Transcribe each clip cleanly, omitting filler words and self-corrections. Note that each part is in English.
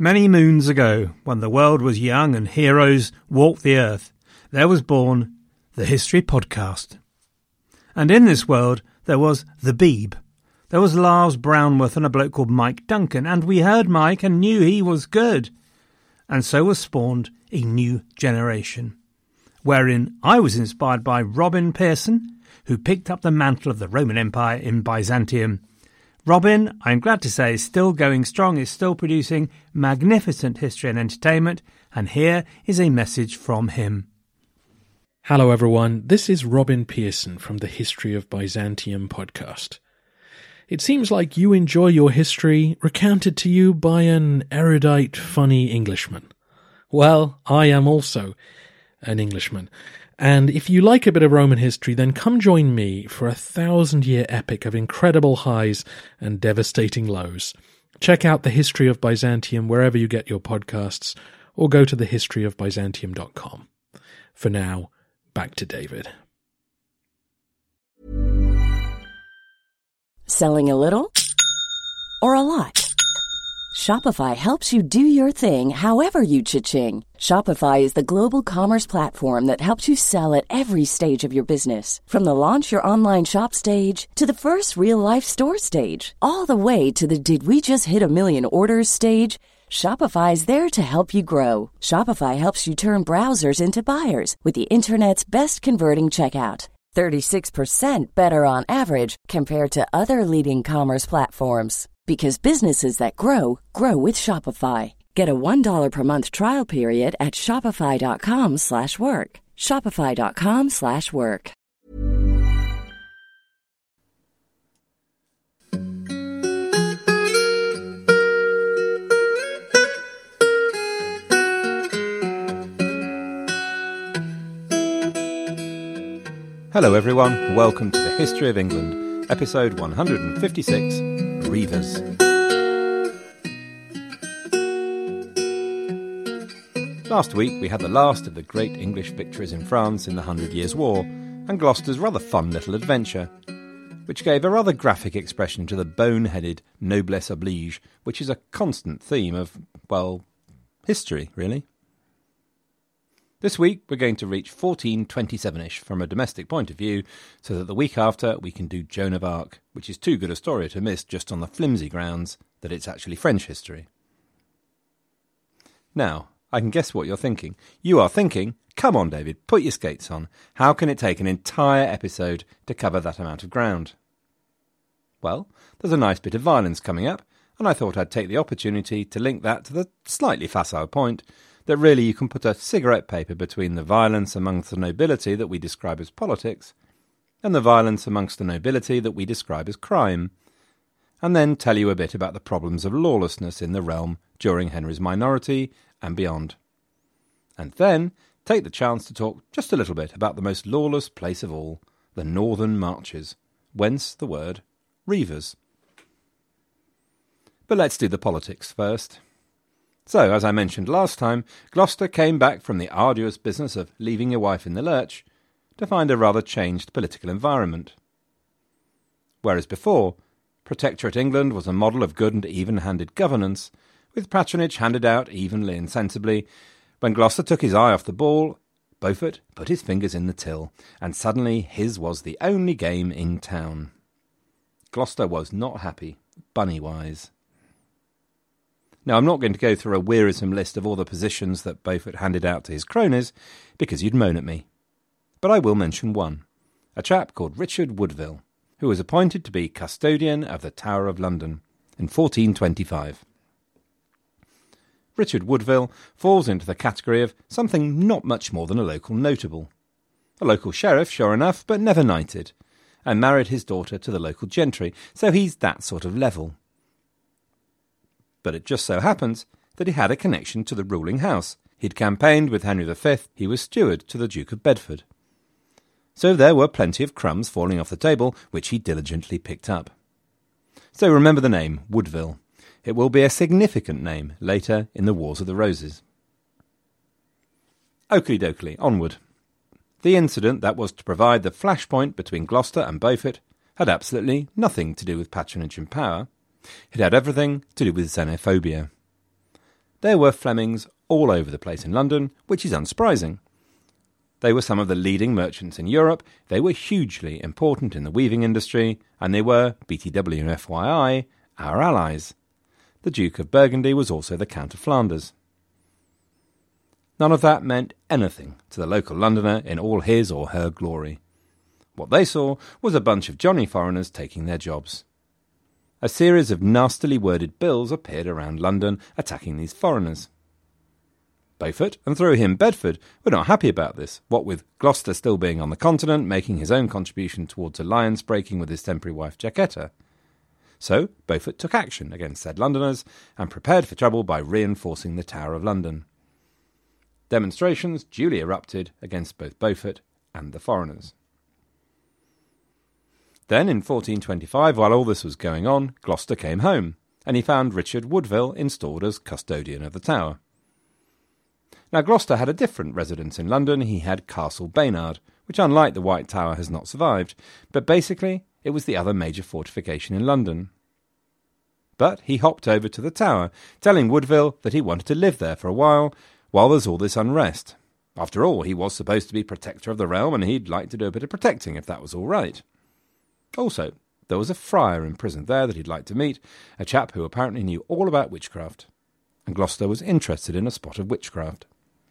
Many moons ago, when the world was young and heroes walked the earth, there was born the History Podcast. And in this world, there was the Beeb. There was Lars Brownworth and a bloke called Mike Duncan, and we heard Mike and knew he was good. And so was spawned a new generation, wherein I was inspired by Robin Pearson, who picked up the mantle of the Roman Empire in Byzantium. Robin, I'm glad to say, is still going strong, is still producing magnificent history and entertainment, and here is a message from him. Hello everyone, this is Robin Pearson from the History of Byzantium podcast. It seems like you enjoy your history recounted to you by an erudite, funny Englishman. Well, I am also an Englishman. And if you like a bit of Roman history, then come join me for a 1,000-year epic of incredible highs and devastating lows. Check out The History of Byzantium wherever you get your podcasts, or go to thehistoryofbyzantium.com. For now, back to David. Selling a little or a lot? Shopify helps you do your thing however you cha-ching. Shopify is the global commerce platform that helps you sell at every stage of your business. From the launch your online shop stage to the first real-life store stage, all the way to the did we just hit a million orders stage. Shopify is there to help you grow. Shopify helps you turn browsers into buyers with the internet's best converting checkout. 36% better on average compared to other leading commerce platforms. Because businesses that grow, grow with Shopify. Get a $1 per month trial period at shopify.com/work. Shopify.com/work. Hello everyone, welcome to the History of England, episode 156, Reivers. Last week we had the last of the great English victories in France in the 100 Years' War, and Gloucester's rather fun little adventure, which gave a rather graphic expression to the bone-headed noblesse oblige, which is a constant theme of, well, history, really. This week we're going to reach 1427-ish from a domestic point of view, so that the week after we can do Joan of Arc, which is too good a story to miss just on the flimsy grounds that it's actually French history. Now, I can guess what you're thinking. You are thinking, come on David, put your skates on. How can it take an entire episode to cover that amount of ground? Well, there's a nice bit of violence coming up, and I thought I'd take the opportunity to link that to the slightly facile point that really you can put a cigarette paper between the violence amongst the nobility that we describe as politics and the violence amongst the nobility that we describe as crime, and then tell you a bit about the problems of lawlessness in the realm during Henry's minority and beyond. And then take the chance to talk just a little bit about the most lawless place of all, the Northern Marches, whence the word Reivers. But let's do the politics first. So, as I mentioned last time, Gloucester came back from the arduous business of leaving your wife in the lurch to find a rather changed political environment. Whereas before, Protectorate England was a model of good and even-handed governance, with patronage handed out evenly and sensibly, when Gloucester took his eye off the ball, Beaufort put his fingers in the till, and suddenly his was the only game in town. Gloucester was not happy, bunny-wise. Now, I'm not going to go through a wearisome list of all the positions that Beaufort handed out to his cronies, because you'd moan at me. But I will mention one, a chap called Richard Woodville, who was appointed to be custodian of the Tower of London in 1425. Richard Woodville falls into the category of something not much more than a local notable. A local sheriff, sure enough, but never knighted, and married his daughter to the local gentry, so he's that sort of level. But it just so happens that he had a connection to the ruling house. He'd campaigned with Henry V, he was steward to the Duke of Bedford. So there were plenty of crumbs falling off the table, which he diligently picked up. So remember the name, Woodville. It will be a significant name later in the Wars of the Roses. Oakley dokley, onward. The incident that was to provide the flashpoint between Gloucester and Beaufort had absolutely nothing to do with patronage and power. It had everything to do with xenophobia. there were Flemings all over the place in London, which is unsurprising. They were some of the leading merchants in Europe, they were hugely important in the weaving industry, and they were, BTW and FYI, our allies. The Duke of Burgundy was also the Count of Flanders. None of that meant anything to the local Londoner in all his or her glory. What they saw was a bunch of Johnny foreigners taking their jobs. A series of nastily worded bills appeared around London attacking these foreigners. Beaufort, and through him Bedford, were not happy about this, what with Gloucester still being on the continent, making his own contribution towards alliance breaking with his temporary wife Jacquetta. So Beaufort took action against said Londoners and prepared for trouble by reinforcing the Tower of London. Demonstrations duly erupted against both Beaufort and the foreigners. Then, in 1425, while all this was going on, Gloucester came home, and he found Richard Woodville installed as custodian of the Tower. Now, Gloucester had a different residence in London. He had Castle Baynard, which, unlike the White Tower, has not survived, but basically it was the other major fortification in London. But he hopped over to the Tower, telling Woodville that he wanted to live there for a while there's all this unrest. After all, he was supposed to be protector of the realm, and he'd like to do a bit of protecting if that was all right. Also, there was a friar imprisoned there that he'd like to meet, a chap who apparently knew all about witchcraft, and Gloucester was interested in a spot of witchcraft.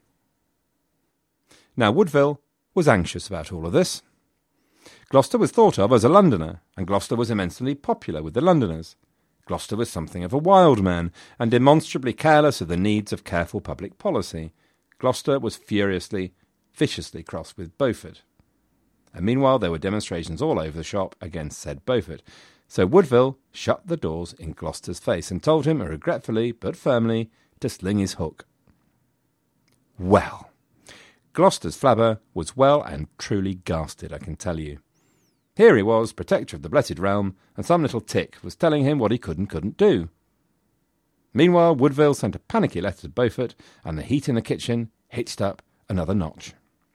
Now, Woodville was anxious about all of this. Gloucester was thought of as a Londoner, and Gloucester was immensely popular with the Londoners. Gloucester was something of a wild man, and demonstrably careless of the needs of careful public policy. Gloucester was viciously cross with Beaufort. And meanwhile there were demonstrations all over the shop against said Beaufort. So Woodville shut the doors in Gloucester's face and told him, regretfully but firmly, to sling his hook. Well, Gloucester's flabber was well and truly ghasted, I can tell you. Here he was, protector of the blessed realm, and some little tick was telling him what he could and couldn't do. Meanwhile, Woodville sent a panicky letter to Beaufort, and the heat in the kitchen hitched up another notch.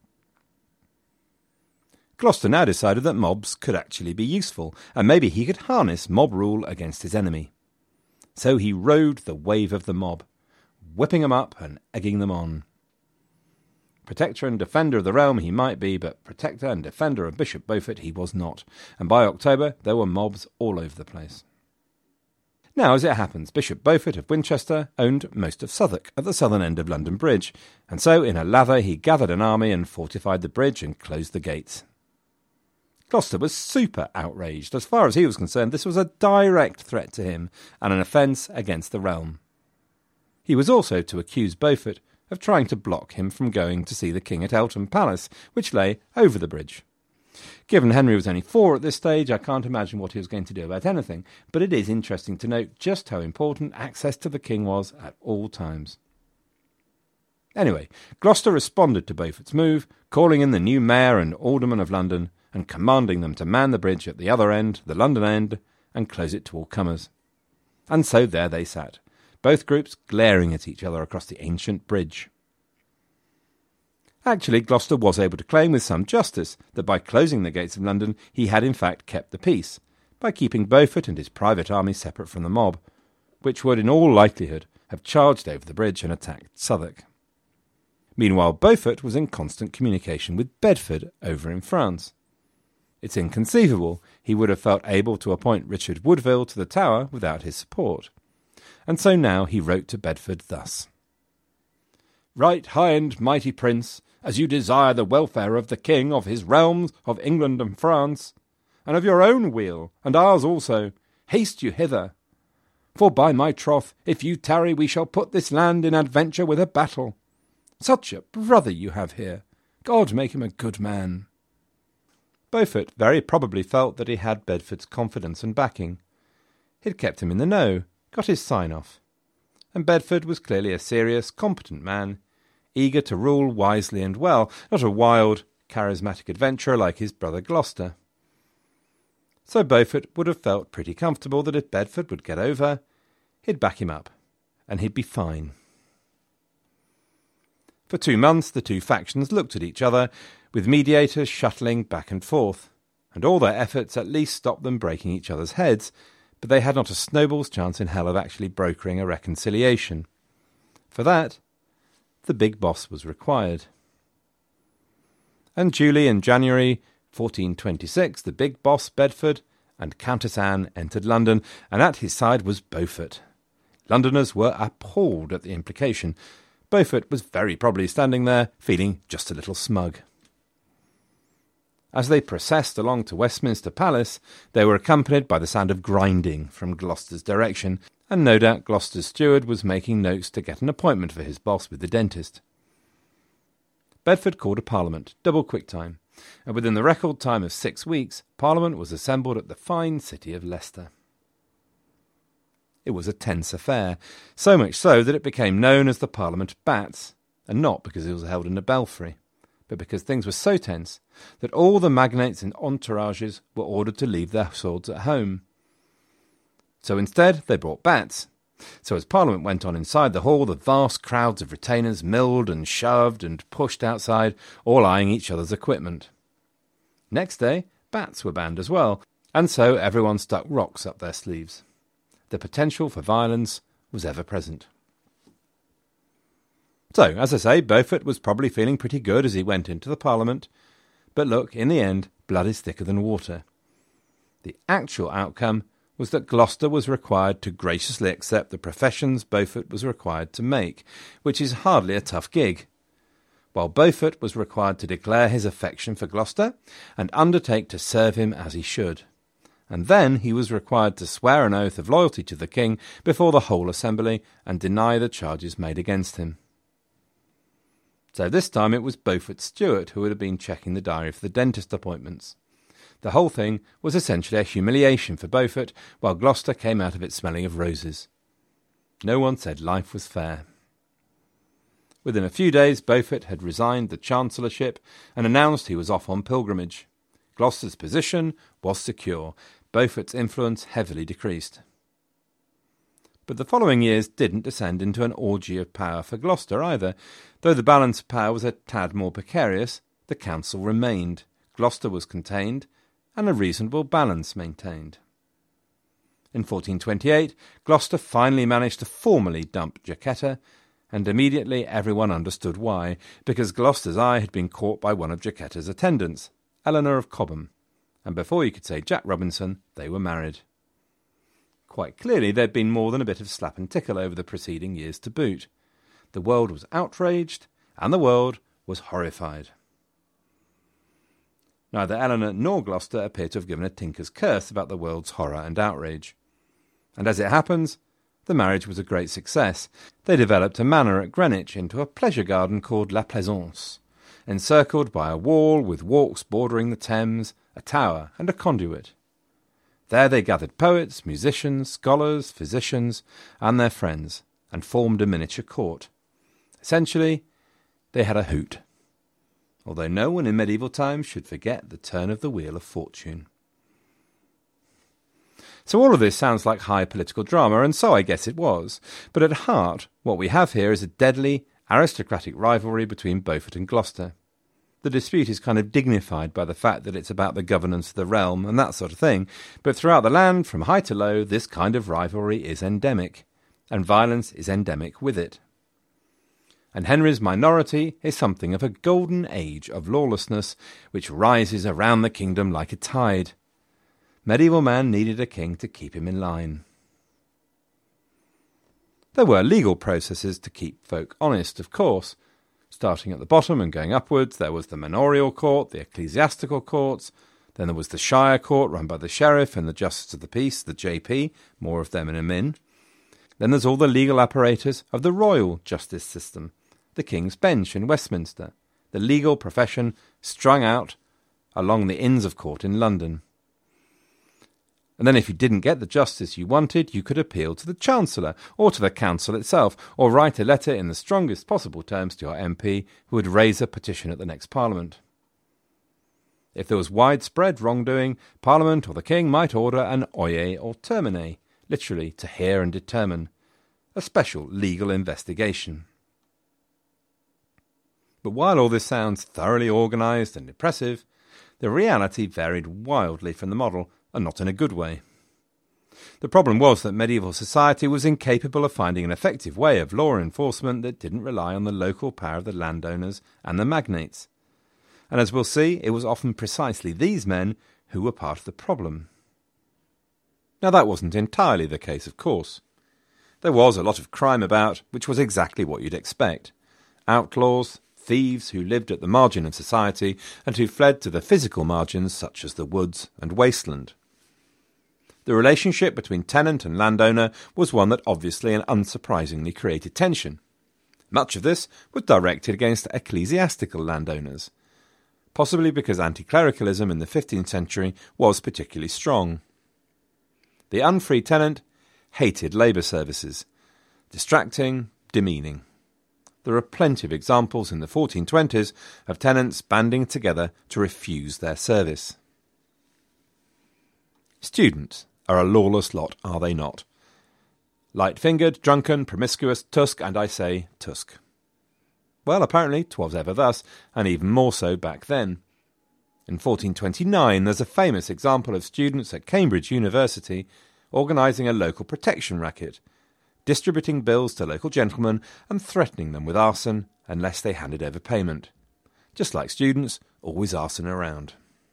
Gloucester now decided that mobs could actually be useful, and maybe he could harness mob rule against his enemy. So he rode the wave of the mob, whipping them up and egging them on. Protector and defender of the realm he might be, but protector and defender of Bishop Beaufort he was not, and by October there were mobs all over the place. Now, as it happens, Bishop Beaufort of Winchester owned most of Southwark at the southern end of London Bridge, and so in a lather he gathered an army and fortified the bridge and closed the gates. Gloucester was super outraged. As far as he was concerned, this was a direct threat to him and an offence against the realm. He was also to accuse Beaufort of trying to block him from going to see the king at Eltham Palace, which lay over the bridge. Given Henry was only 4 at this stage, I can't imagine what he was going to do about anything, but it is interesting to note just how important access to the king was at all times. Anyway, Gloucester responded to Beaufort's move, calling in the new mayor and aldermen of London and commanding them to man the bridge at the other end, the London end, and close it to all comers. And so there they sat, both groups glaring at each other across the ancient bridge. Actually, Gloucester was able to claim with some justice that by closing the gates of London he had in fact kept the peace, by keeping Beaufort and his private army separate from the mob, which would in all likelihood have charged over the bridge and attacked Southwark. Meanwhile, Beaufort was in constant communication with Bedford over in France. It's inconceivable he would have felt able to appoint Richard Woodville to the Tower without his support. And so now he wrote to Bedford thus. Right high and mighty prince, as you desire the welfare of the king, of his realms, of England and France, and of your own weal, and ours also, haste you hither. For by my troth, if you tarry, we shall put this land in adventure with a battle. Such a brother you have here. God make him a good man. Beaufort very probably felt that he had Bedford's confidence and backing. He'd kept him in the know, got his sign-off. And Bedford was clearly a serious, competent man, eager to rule wisely and well, not a wild, charismatic adventurer like his brother Gloucester. So Beaufort would have felt pretty comfortable that if Bedford would get over, he'd back him up, and he'd be fine. For 2 months the two factions looked at each other, with mediators shuttling back and forth, and all their efforts at least stopped them breaking each other's heads, but they had not a snowball's chance in hell of actually brokering a reconciliation. For that, the big boss was required. And duly in January 1426, the big boss Bedford and Countess Anne entered London, and at his side was Beaufort. Londoners were appalled at the implication. Beaufort was very probably standing there, feeling just a little smug. As they processed along to Westminster Palace, they were accompanied by the sound of grinding from Gloucester's direction, and no doubt Gloucester's steward was making notes to get an appointment for his boss with the dentist. Bedford called a parliament, double quick time, and within the record time of 6 weeks, Parliament was assembled at the fine city of Leicester. It was a tense affair, so much so that it became known as the Parliament Bats, and not because it was held in a belfry, but because things were so tense that all the magnates and entourages were ordered to leave their swords at home. So instead they brought bats. So as Parliament went on inside the hall, the vast crowds of retainers milled and shoved and pushed outside, all eyeing each other's equipment. Next day, bats were banned as well, and so everyone stuck rocks up their sleeves. The potential for violence was ever present. So, as I say, Beaufort was probably feeling pretty good as he went into the Parliament. But look, in the end, blood is thicker than water. The actual outcome was that Gloucester was required to graciously accept the professions Beaufort was required to make, which is hardly a tough gig. While Beaufort was required to declare his affection for Gloucester and undertake to serve him as he should. And then he was required to swear an oath of loyalty to the king before the whole assembly and deny the charges made against him. So this time it was Beaufort's steward who would have been checking the diary for the dentist appointments. The whole thing was essentially a humiliation for Beaufort, while Gloucester came out of it smelling of roses. No one said life was fair. Within a few days, Beaufort had resigned the chancellorship and announced he was off on pilgrimage. Gloucester's position was secure. Beaufort's influence heavily decreased. But the following years didn't descend into an orgy of power for Gloucester either. Though the balance of power was a tad more precarious, the council remained, Gloucester was contained, and a reasonable balance maintained. In 1428, Gloucester finally managed to formally dump Jacquetta, and immediately everyone understood why, because Gloucester's eye had been caught by one of Jacquetta's attendants, Eleanor of Cobham, and before you could say Jack Robinson, they were married. Quite clearly there'd been more than a bit of slap and tickle over the preceding years to boot. The world was outraged, and the world was horrified. Neither Eleanor nor Gloucester appear to have given a tinker's curse about the world's horror and outrage. And as it happens, the marriage was a great success. They developed a manor at Greenwich into a pleasure garden called La Plaisance, encircled by a wall with walks bordering the Thames, a tower and a conduit. There they gathered poets, musicians, scholars, physicians, and their friends, and formed a miniature court. Essentially, they had a hoot, although no one in medieval times should forget the turn of the wheel of fortune. So all of this sounds like high political drama, and so I guess it was. But at heart, what we have here is a deadly, aristocratic rivalry between Beaufort and Gloucester. The dispute is kind of dignified by the fact that it's about the governance of the realm and that sort of thing, but throughout the land, from high to low, this kind of rivalry is endemic, and violence is endemic with it. And Henry's minority is something of a golden age of lawlessness which rises around the kingdom like a tide. Medieval man needed a king to keep him in line. There were legal processes to keep folk honest, of course. Starting at the bottom and going upwards, there was the manorial court, the ecclesiastical courts, then there was the shire court run by the sheriff and the justice of the peace, the JP, more of them in a min. Then there's all the legal apparatus of the royal justice system, the King's Bench in Westminster, the legal profession strung out along the Inns of Court in London. And then if you didn't get the justice you wanted, you could appeal to the Chancellor or to the Council itself, or write a letter in the strongest possible terms to your MP who would raise a petition at the next Parliament. If there was widespread wrongdoing, Parliament or the King might order an oyer or termine, literally to hear and determine, a special legal investigation. But while all this sounds thoroughly organised and impressive, the reality varied wildly from the model, and not in a good way. The problem was that medieval society was incapable of finding an effective way of law enforcement that didn't rely on the local power of the landowners and the magnates. And as we'll see, it was often precisely these men who were part of the problem. Now that wasn't entirely the case, of course. There was a lot of crime about, which was exactly what you'd expect. Outlaws, thieves who lived at the margin of society and who fled to the physical margins such as the woods and wasteland. The relationship between tenant and landowner was one that obviously and unsurprisingly created tension. Much of this was directed against ecclesiastical landowners, possibly because anti-clericalism in the 15th century was particularly strong. The unfree tenant hated labour services, distracting, demeaning. There are plenty of examples in the 1420s of tenants banding together to refuse their service. Students are a lawless lot, are they not? Light-fingered, drunken, promiscuous, tusk, and I say tusk. Well, apparently 'twas ever thus, and even more so back then. In 1429 there's a famous example of students at Cambridge University organising a local protection racket, distributing bills to local gentlemen and threatening them with arson unless they handed over payment. Just like students, always arson around.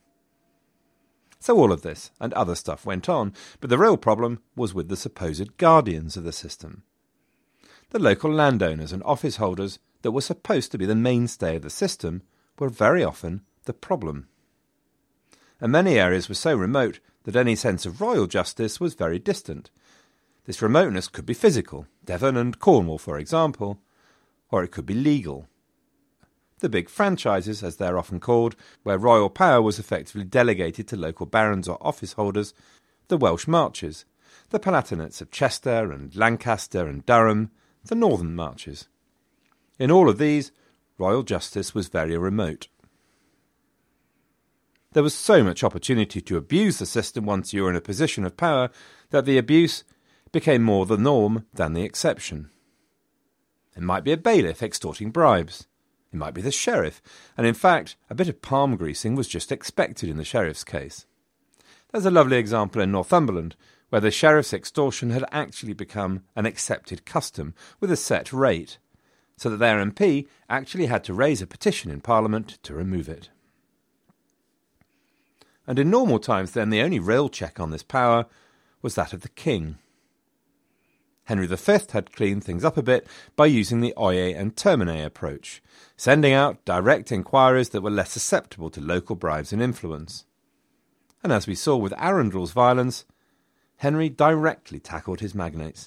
So all of this and other stuff went on, but the real problem was with the supposed guardians of the system. The local landowners and office holders that were supposed to be the mainstay of the system were very often the problem. And many areas were so remote that any sense of royal justice was very distant. This remoteness could be physical, Devon and Cornwall for example, or it could be legal. The big franchises, as they're often called, where royal power was effectively delegated to local barons or office holders, the Welsh Marches, the Palatinates of Chester and Lancaster and Durham, the Northern Marches. In all of these, royal justice was very remote. There was so much opportunity to abuse the system once you were in a position of power that the abuse became more the norm than the exception. It might be a bailiff extorting bribes. It might be the sheriff, and in fact, a bit of palm greasing was just expected in the sheriff's case. There's a lovely example in Northumberland, where the sheriff's extortion had actually become an accepted custom with a set rate, so that their MP actually had to raise a petition in Parliament to remove it. And in normal times then, the only real check on this power was that of the king. Henry V had cleaned things up a bit by using the oye and termine approach, sending out direct inquiries that were less susceptible to local bribes and influence. And as we saw with Arundel's violence, Henry directly tackled his magnates.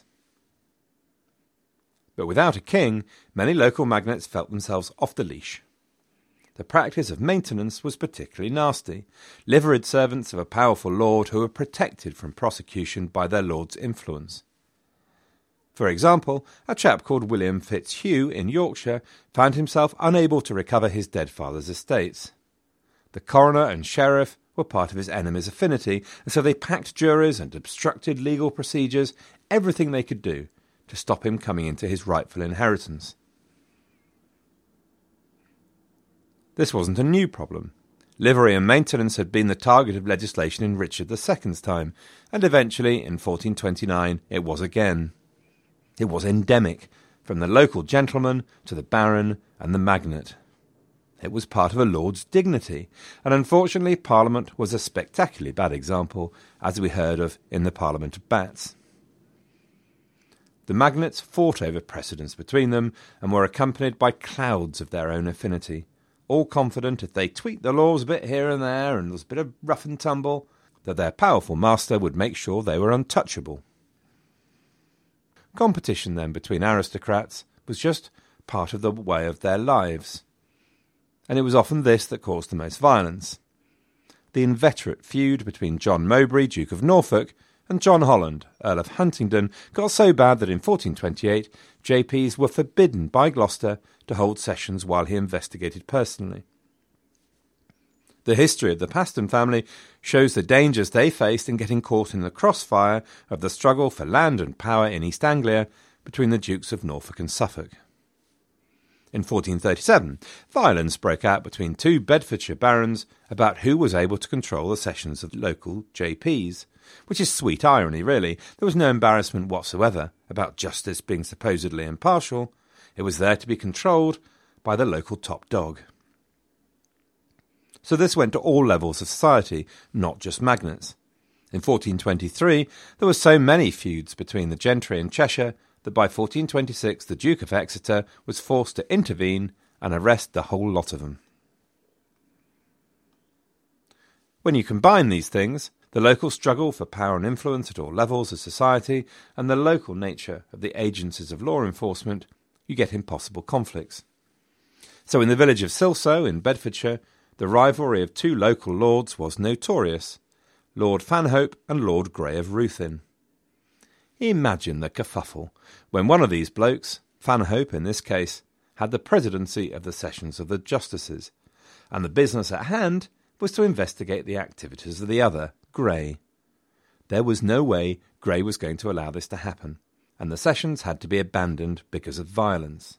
But without a king, many local magnates felt themselves off the leash. The practice of maintenance was particularly nasty, liveried servants of a powerful lord who were protected from prosecution by their lord's influence. For example, a chap called William Fitzhugh in Yorkshire found himself unable to recover his dead father's estates. The coroner and sheriff were part of his enemy's affinity, and so they packed juries and obstructed legal procedures, everything they could do to stop him coming into his rightful inheritance. This wasn't a new problem. Livery and maintenance had been the target of legislation in Richard II's time, and eventually, in 1429, it was again. It was endemic, from the local gentleman to the baron and the magnate. It was part of a lord's dignity, and unfortunately Parliament was a spectacularly bad example, as we heard of in the Parliament of Bats. The magnates fought over precedence between them, and were accompanied by clouds of their own affinity, all confident if they tweaked the laws a bit here and there, and there was a bit of rough and tumble, that their powerful master would make sure they were untouchable. Competition, then, between aristocrats was just part of the way of their lives. And it was often this that caused the most violence. The inveterate feud between John Mowbray, Duke of Norfolk, and John Holland, Earl of Huntingdon, got so bad that in 1428 JPs were forbidden by Gloucester to hold sessions while he investigated personally. The history of the Paston family shows the dangers they faced in getting caught in the crossfire of the struggle for land and power in East Anglia between the Dukes of Norfolk and Suffolk. In 1437, violence broke out between two Bedfordshire barons about who was able to control the sessions of local JPs, which is sweet irony, really. There was no embarrassment whatsoever about justice being supposedly impartial. It was there to be controlled by the local top dog. So this went to all levels of society, not just magnates. In 1423, there were so many feuds between the gentry in Cheshire that by 1426 the Duke of Exeter was forced to intervene and arrest the whole lot of them. When you combine these things, the local struggle for power and influence at all levels of society and the local nature of the agencies of law enforcement, you get impossible conflicts. So in the village of Silsoe in Bedfordshire, the rivalry of two local lords was notorious, Lord Fanhope and Lord Grey of Ruthin. Imagine the kerfuffle when one of these blokes, Fanhope in this case, had the presidency of the sessions of the justices, and the business at hand was to investigate the activities of the other, Grey. There was no way Grey was going to allow this to happen, and the sessions had to be abandoned because of violence.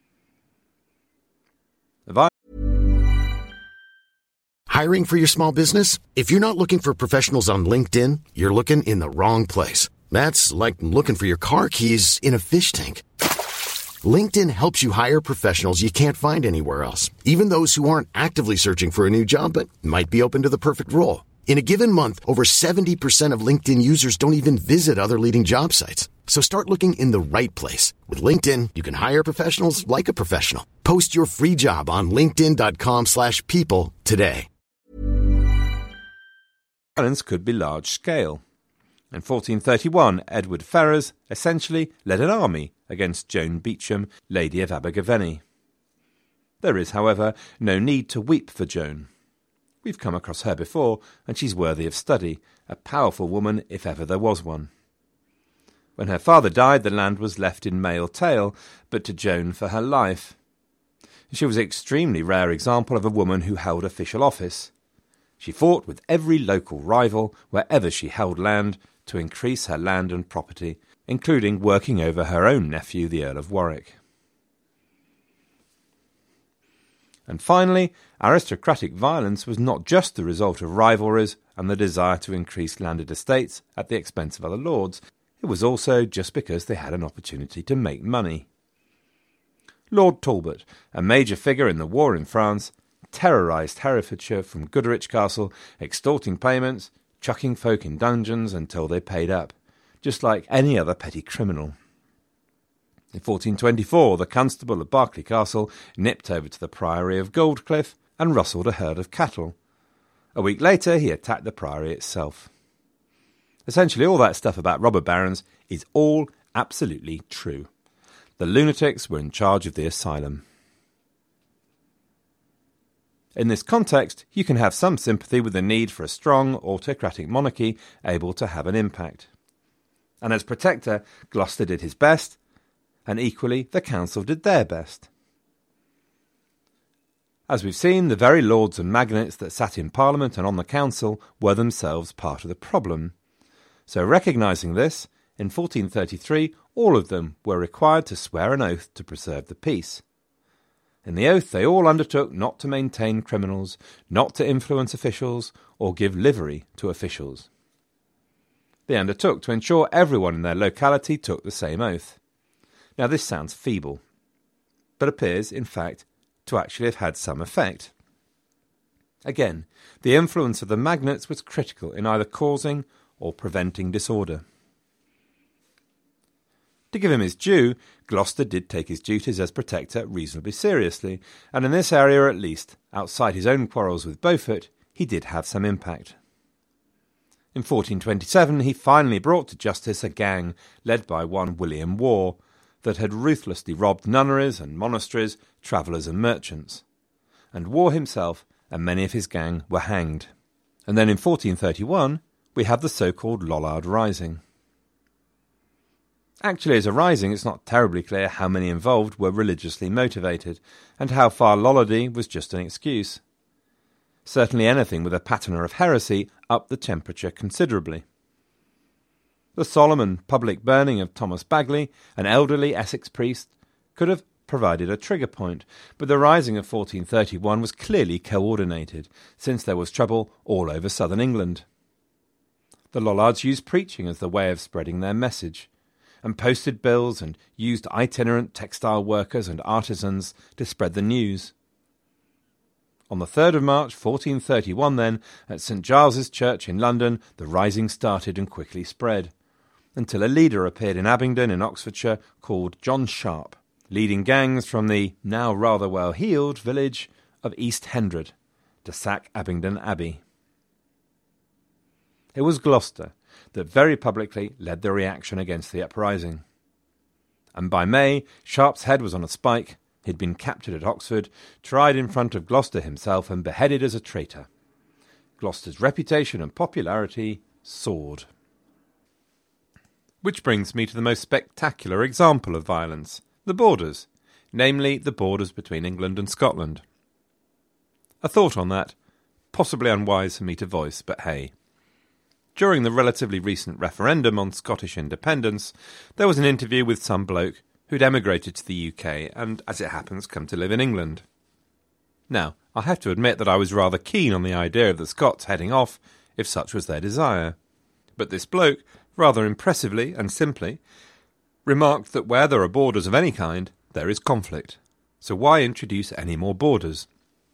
Hiring for your small business? If you're not looking for professionals on LinkedIn, you're looking in the wrong place. That's like looking for your car keys in a fish tank. LinkedIn helps you hire professionals you can't find anywhere else, even those who aren't actively searching for a new job but might be open to the perfect role. In a given month, over 70% of LinkedIn users don't even visit other leading job sites. So start looking in the right place. With LinkedIn, you can hire professionals like a professional. Post your free job on linkedin.com/people today. Violence could be large scale. In 1431, Edward Ferrers essentially led an army against Joan Beauchamp, Lady of Abergavenny. There is, however, no need to weep for Joan. We've come across her before, and she's worthy of study, a powerful woman if ever there was one. When her father died, the land was left in male tail, but to Joan for her life. She was an extremely rare example of a woman who held official office. She fought with every local rival wherever she held land to increase her land and property, including working over her own nephew, the Earl of Warwick. And finally, aristocratic violence was not just the result of rivalries and the desire to increase landed estates at the expense of other lords, it was also just because they had an opportunity to make money. Lord Talbot, a major figure in the war in France, terrorised Herefordshire from Goodrich Castle, extorting payments, chucking folk in dungeons until they paid up, just like any other petty criminal. In 1424, the constable of Berkeley Castle nipped over to the priory of Goldcliff and rustled a herd of cattle. A week later, he attacked the priory itself. Essentially, all that stuff about robber barons is all absolutely true. The lunatics were in charge of the asylum. In this context, you can have some sympathy with the need for a strong autocratic monarchy able to have an impact. And as protector, Gloucester did his best, and equally the council did their best. As we've seen, the very lords and magnates that sat in Parliament and on the council were themselves part of the problem. So recognising this, in 1433 all of them were required to swear an oath to preserve the peace. In the oath they all undertook not to maintain criminals, not to influence officials, or give livery to officials. They undertook to ensure everyone in their locality took the same oath. Now this sounds feeble, but appears, in fact, to actually have had some effect. Again, the influence of the magnates was critical in either causing or preventing disorder. To give him his due, Gloucester did take his duties as protector reasonably seriously, and in this area at least, outside his own quarrels with Beaufort, he did have some impact. In 1427 he finally brought to justice a gang led by one William Waugh that had ruthlessly robbed nunneries and monasteries, travellers and merchants. And Waugh himself and many of his gang were hanged. And then in 1431 we have the so-called Lollard Rising. Actually, as a rising, it's not terribly clear how many involved were religiously motivated, and how far Lollardy was just an excuse. Certainly anything with a patina of heresy upped the temperature considerably. The solemn and public burning of Thomas Bagley, an elderly Essex priest, could have provided a trigger point, but the rising of 1431 was clearly coordinated, since there was trouble all over southern England. The Lollards used preaching as the way of spreading their message, and posted bills and used itinerant textile workers and artisans to spread the news. On the 3rd of March 1431 then, at St Giles's Church in London, the rising started and quickly spread, until a leader appeared in Abingdon in Oxfordshire called John Sharp, leading gangs from the now rather well-heeled village of East Hendred to sack Abingdon Abbey. It was Gloucester that very publicly led the reaction against the uprising. And by May, Sharp's head was on a spike, he'd been captured at Oxford, tried in front of Gloucester himself and beheaded as a traitor. Gloucester's reputation and popularity soared. Which brings me to the most spectacular example of violence, the borders, namely the borders between England and Scotland. A thought on that, possibly unwise for me to voice, but hey. During the relatively recent referendum on Scottish independence, there was an interview with some bloke who'd emigrated to the UK and, as it happens, come to live in England. Now, I have to admit that I was rather keen on the idea of the Scots heading off, if such was their desire. But this bloke, rather impressively and simply, remarked that where there are borders of any kind, there is conflict. So why introduce any more borders?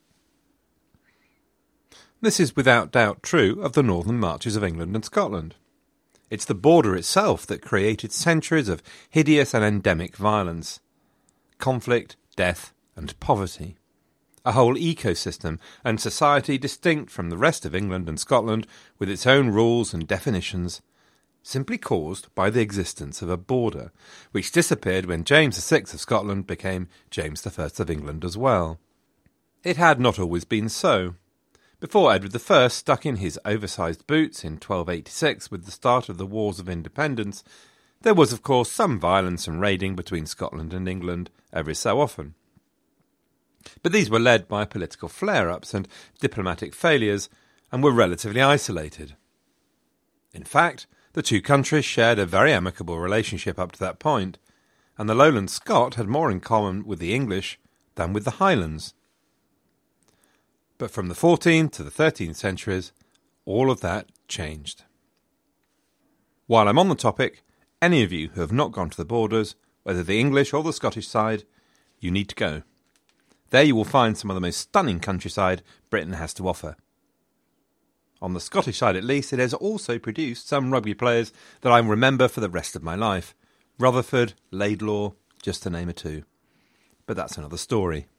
This is without doubt true of the northern marches of England and Scotland. It's the border itself that created centuries of hideous and endemic violence. Conflict, death, and poverty. A whole ecosystem and society distinct from the rest of England and Scotland, with its own rules and definitions, simply caused by the existence of a border, which disappeared when James VI of Scotland became James I of England as well. It had not always been so. Before Edward I stuck in his oversized boots in 1286 with the start of the Wars of Independence, there was of course some violence and raiding between Scotland and England every so often. But these were led by political flare-ups and diplomatic failures and were relatively isolated. In fact, the two countries shared a very amicable relationship up to that point, and the Lowland Scot had more in common with the English than with the Highlands. But from the 14th to the 13th centuries, all of that changed. While I'm on the topic, any of you who have not gone to the borders, whether the English or the Scottish side, you need to go. There you will find some of the most stunning countryside Britain has to offer. On the Scottish side at least, it has also produced some rugby players that I remember for the rest of my life. Rutherford, Laidlaw, just to name a two. But that's another story.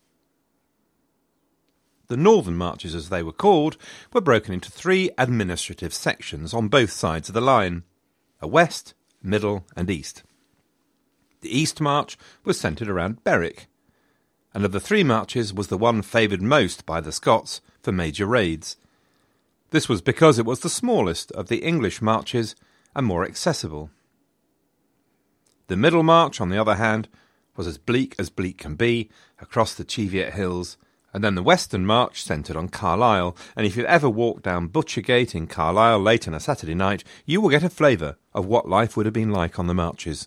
The northern marches, as they were called, were broken into 3 administrative sections on both sides of the line, a west, middle and east. The east march was centred around Berwick, and of the 3 marches was the one favoured most by the Scots for major raids. This was because it was the smallest of the English marches and more accessible. The middle march, on the other hand, was as bleak can be, across the Cheviot Hills, and then the western march centred on Carlisle, and if you've ever walked down Butchergate in Carlisle late on a Saturday night, you will get a flavour of what life would have been like on the marches.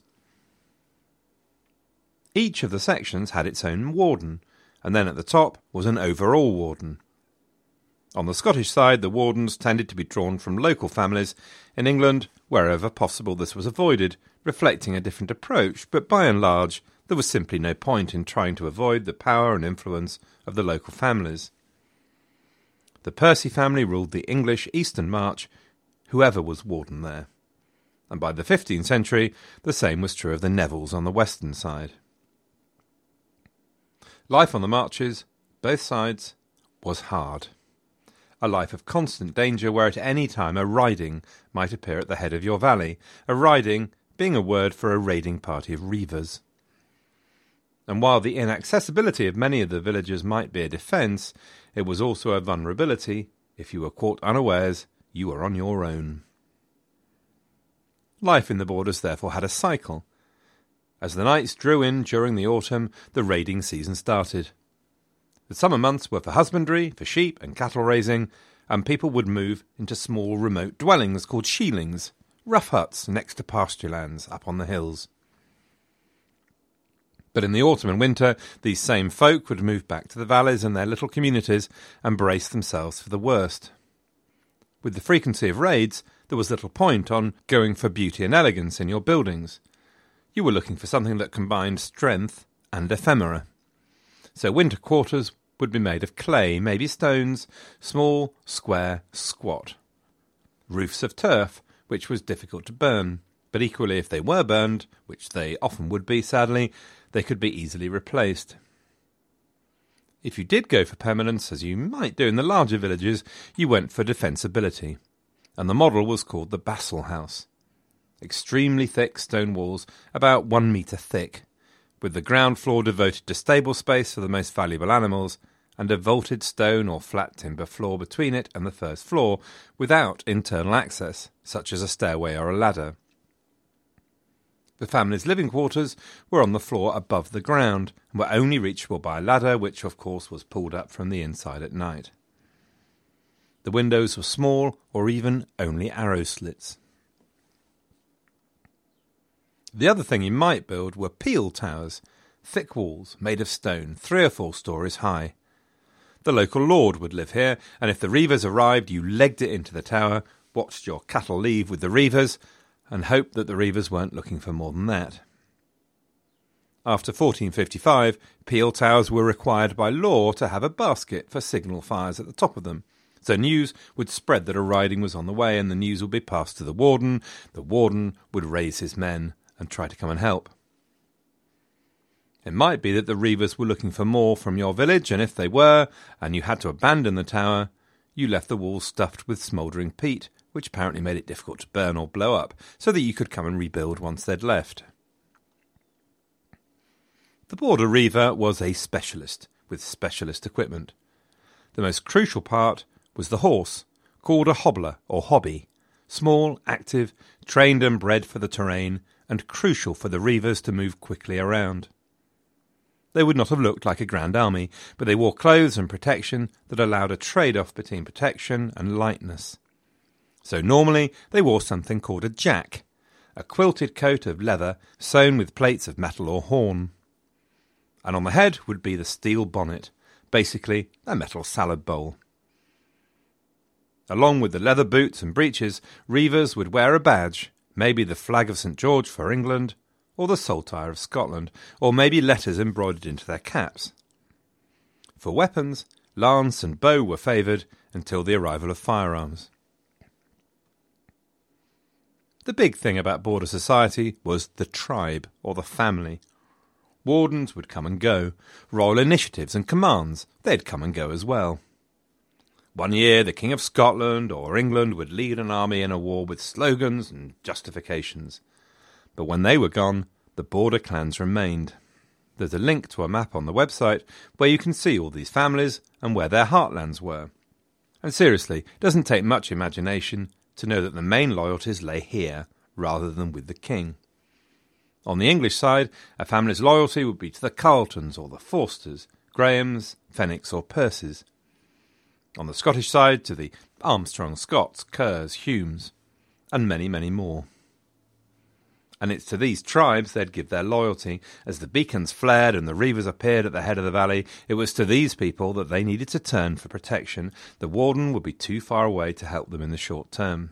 Each of the sections had its own warden, and then at the top was an overall warden. On the Scottish side, the wardens tended to be drawn from local families. In England, wherever possible this was avoided, reflecting a different approach, but by and large there was simply no point in trying to avoid the power and influence of the local families. The Percy family ruled the English Eastern March, whoever was warden there. And by the 15th century, the same was true of the Nevilles on the western side. Life on the marches, both sides, was hard. A life of constant danger where at any time a riding might appear at the head of your valley, a riding being a word for a raiding party of reivers. And while the inaccessibility of many of the villages might be a defence, it was also a vulnerability. If you were caught unawares, you were on your own. Life in the borders therefore had a cycle. As the nights drew in during the autumn, the raiding season started. The summer months were for husbandry, for sheep and cattle raising, and people would move into small remote dwellings called sheilings, rough huts next to pasture lands up on the hills. But in the autumn and winter, these same folk would move back to the valleys and their little communities and brace themselves for the worst. With the frequency of raids, there was little point on going for beauty and elegance in your buildings. You were looking for something that combined strength and ephemera. So winter quarters would be made of clay, maybe stones, small, square, squat. Roofs of turf, which was difficult to burn, but equally if they were burned, which they often would be sadly, they could be easily replaced. If you did go for permanence, as you might do in the larger villages, you went for defensibility, and the model was called the Bassal House. Extremely thick stone walls, about 1 metre thick, with the ground floor devoted to stable space for the most valuable animals, and a vaulted stone or flat timber floor between it and the first floor, without internal access, such as a stairway or a ladder. The family's living quarters were on the floor above the ground, and were only reachable by a ladder, which of course was pulled up from the inside at night. The windows were small, or even only arrow slits. The other thing you might build were peel towers, thick walls made of stone, 3 or 4 stories high. The local lord would live here, and if the reivers arrived, you legged it into the tower, watched your cattle leave with the reivers, and hoped that the reivers weren't looking for more than that. After 1455, peel towers were required by law to have a basket for signal fires at the top of them. So news would spread that a riding was on the way, and the news would be passed to the warden. The warden would raise his men and try to come and help. It might be that the reivers were looking for more from your village, and if they were, and you had to abandon the tower, you left the walls stuffed with smouldering peat, which apparently made it difficult to burn or blow up, so that you could come and rebuild once they'd left. The border reiver was a specialist, with specialist equipment. The most crucial part was the horse, called a hobbler or hobby, small, active, trained and bred for the terrain, and crucial for the reivers to move quickly around. They would not have looked like a grand army, but they wore clothes and protection that allowed a trade-off between protection and lightness. So normally they wore something called a jack, a quilted coat of leather sewn with plates of metal or horn. And on the head would be the steel bonnet, basically a metal salad bowl. Along with the leather boots and breeches, reivers would wear a badge, maybe the flag of St. George for England, or the saltire of Scotland, or maybe letters embroidered into their caps. For weapons, lance and bow were favoured until the arrival of firearms. The big thing about border society was the tribe, or the family. Wardens would come and go. Royal initiatives and commands, they'd come and go as well. One year the King of Scotland or England would lead an army in a war with slogans and justifications. But when they were gone, the border clans remained. There's a link to a map on the website where you can see all these families and where their heartlands were. And seriously, it doesn't take much imagination to know that the main loyalties lay here rather than with the king. On the English side, a family's loyalty would be to the Carletons or the Forsters, Grahams, Fenwicks or Percys. On the Scottish side, to the Armstrong Scotts, Kerrs, Humes, and many, many more. And it's to these tribes they'd give their loyalty. As the beacons flared and the reivers appeared at the head of the valley, it was to these people that they needed to turn for protection. The warden would be too far away to help them in the short term.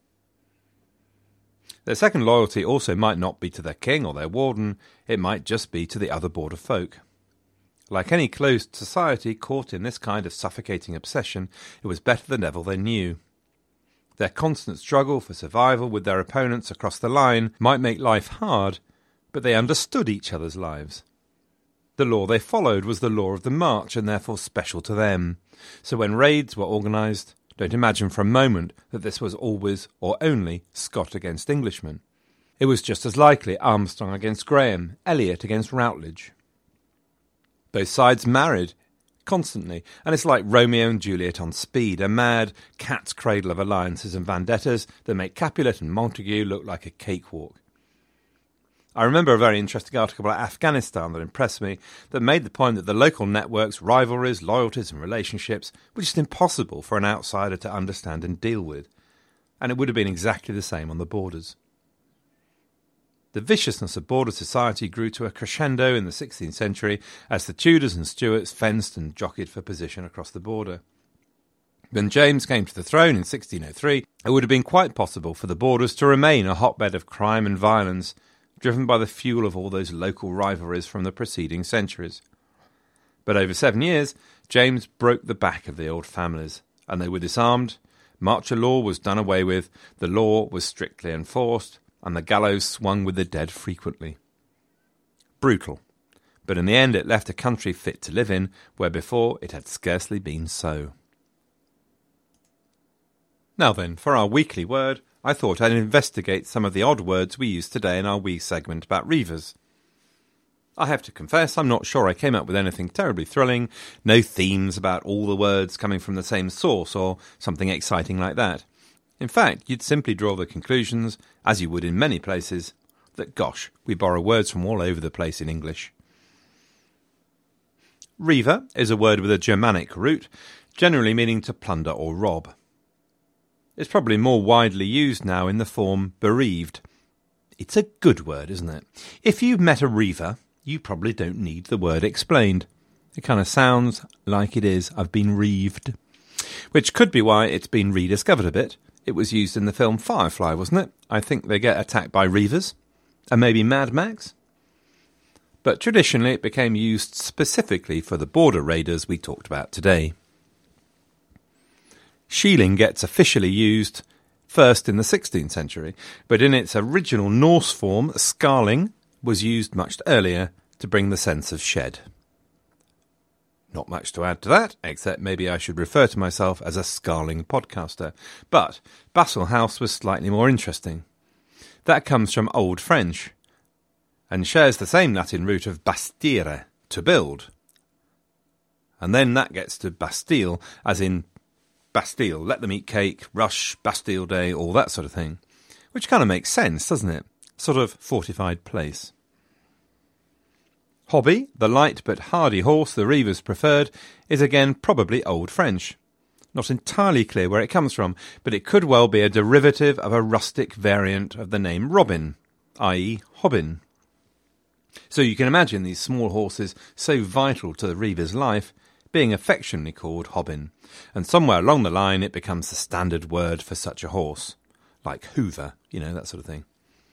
Their second loyalty also might not be to their king or their warden, it might just be to the other border folk. Like any closed society caught in this kind of suffocating obsession, it was better the devil they knew. Their constant struggle for survival with their opponents across the line might make life hard, but they understood each other's lives. The law they followed was the law of the march and therefore special to them. So when raids were organised, don't imagine for a moment that this was always or only Scot against Englishman. It was just as likely Armstrong against Graham, Elliot against Routledge. Both sides married constantly, and it's like Romeo and Juliet on speed, a mad cat's cradle of alliances and vendettas that make Capulet and Montague look like a cakewalk. I remember a very interesting article about Afghanistan that impressed me that made the point that the local networks, rivalries, loyalties and relationships were just impossible for an outsider to understand and deal with, and it would have been exactly the same on the borders. The viciousness of border society grew to a crescendo in the 16th century as the Tudors and Stuarts fenced and jockeyed for position across the border. When James came to the throne in 1603, it would have been quite possible for the borders to remain a hotbed of crime and violence, driven by the fuel of all those local rivalries from the preceding centuries. But over 7 years, James broke the back of the old families, and they were disarmed, martial law was done away with, the law was strictly enforced, and the gallows swung with the dead frequently. Brutal. But in the end it left a country fit to live in, where before it had scarcely been so. Now then, for our weekly word, I thought I'd investigate some of the odd words we use today in our wee segment about reivers. I have to confess, I'm not sure I came up with anything terribly thrilling, no themes about all the words coming from the same source or something exciting like that. In fact, you'd simply draw the conclusions, as you would in many places, that gosh, we borrow words from all over the place in English. Reiver is a word with a Germanic root, generally meaning to plunder or rob. It's probably more widely used now in the form bereaved. It's a good word, isn't it? If you've met a reiver, you probably don't need the word explained. It kind of sounds like it is, I've been reived. Which could be why it's been rediscovered a bit. It was used in the film Firefly, wasn't it? I think they get attacked by reivers. And maybe Mad Max? But traditionally it became used specifically for the border raiders we talked about today. Shieling gets officially used first in the 16th century, but in its original Norse form, scarling was used much earlier to bring the sense of shed. Not much to add to that, except maybe I should refer to myself as a scarling podcaster. But Basel House was slightly more interesting. That comes from Old French, and shares the same Latin root of bastire, to build. And then that gets to Bastille, as in Bastille, let them eat cake, rush, Bastille Day, all that sort of thing. Which kind of makes sense, doesn't it? Sort of fortified place. Hobby, the light but hardy horse the reivers preferred, is again probably Old French. Not entirely clear where it comes from, but it could well be a derivative of a rustic variant of the name Robin, i.e. Hobbin. So you can imagine these small horses, so vital to the reivers' life, being affectionately called Hobbin, and somewhere along the line it becomes the standard word for such a horse, like Hoover, that sort of thing.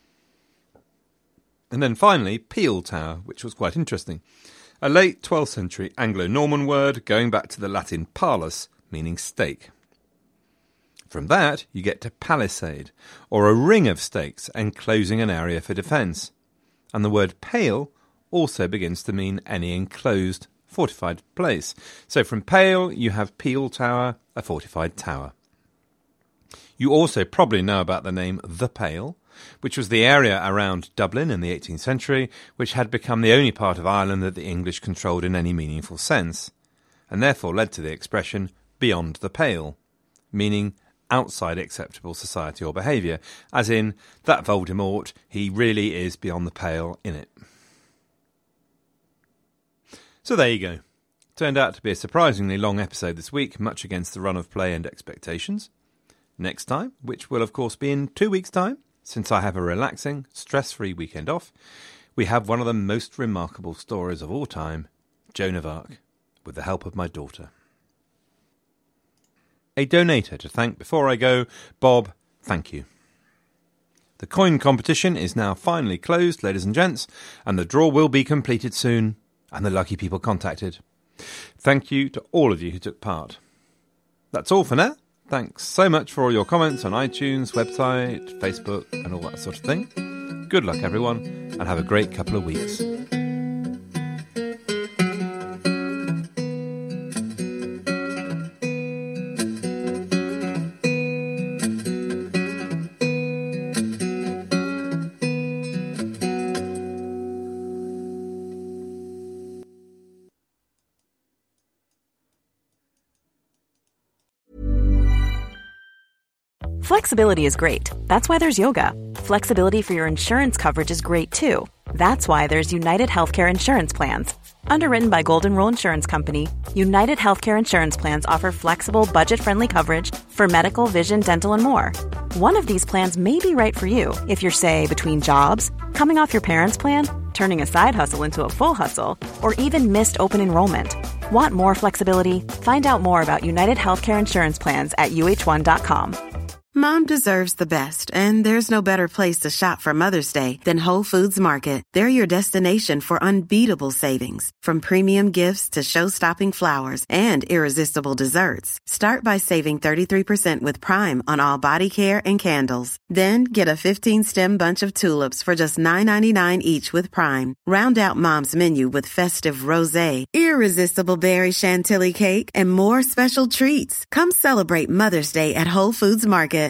And then finally, Peel Tower, which was quite interesting. A late 12th century Anglo-Norman word going back to the Latin palus, meaning stake. From that you get to palisade, or a ring of stakes enclosing an area for defence. And the word pale also begins to mean any enclosed fortified place. So from Pale, you have Peel Tower, a fortified tower. You also probably know about the name The Pale, which was the area around Dublin in the 18th century, which had become the only part of Ireland that the English controlled in any meaningful sense, and therefore led to the expression beyond the pale, meaning outside acceptable society or behaviour, as in, that Voldemort, he really is beyond the pale in it. So there you go. Turned out to be a surprisingly long episode this week, much against the run of play and expectations. Next time, which will of course be in 2 weeks' time, since I have a relaxing, stress-free weekend off, we have one of the most remarkable stories of all time, Joan of Arc, with the help of my daughter. A donator to thank before I go. Bob, thank you. The coin competition is now finally closed, ladies and gents, and the draw will be completed soon, and the lucky people contacted. Thank you to all of you who took part. That's all for now. Thanks so much for all your comments on iTunes, website, Facebook, and all that sort of thing. Good luck, everyone, and have a great couple of weeks. Flexibility is great. That's why there's yoga. Flexibility for your insurance coverage is great too. That's why there's United Healthcare Insurance Plans. Underwritten by Golden Rule Insurance Company, United Healthcare Insurance Plans offer flexible, budget-friendly coverage for medical, vision, dental, and more. One of these plans may be right for you if you're, say, between jobs, coming off your parents' plan, turning a side hustle into a full hustle, or even missed open enrollment. Want more flexibility? Find out more about United Healthcare Insurance Plans at uh1.com. Mom deserves the best, and there's no better place to shop for Mother's Day than Whole Foods Market. They're your destination for unbeatable savings, from premium gifts to show-stopping flowers and irresistible desserts. Start by saving 33% with Prime on all body care and candles. Then get a 15-stem bunch of tulips for just $9.99 each with Prime. Round out Mom's menu with festive rosé, irresistible berry chantilly cake, and more special treats. Come celebrate Mother's Day at Whole Foods Market.